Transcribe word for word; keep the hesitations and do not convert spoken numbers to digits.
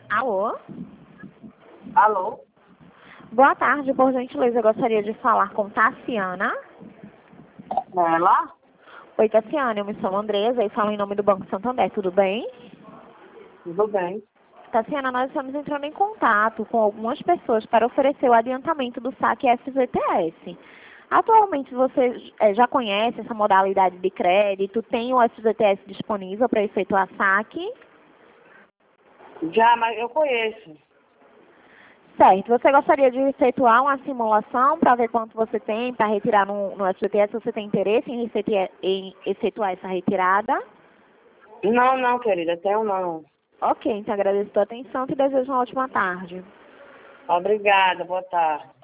Alô? Alô? Boa tarde, por gentileza, eu gostaria de falar com Tassiana. Ela? Oi, Tassiana, eu me chamo Andresa e falo em nome do Banco Santander, tudo bem? Tudo bem. Tassiana, nós estamos entrando em contato com algumas pessoas para oferecer o adiantamento do saque F G T S. Atualmente você eh, já conhece essa modalidade de crédito, tem o F G T S disponível para efetuar saque? Já, mas eu conheço. Certo. Você gostaria de efetuar uma simulação para ver quanto você tem para retirar no, no F G T S? Você tem interesse em efetuar, em efetuar essa retirada? Não, não, querida, tenho não. Ok, então agradeço a sua atenção e desejo uma ótima tarde. Obrigada, boa tarde.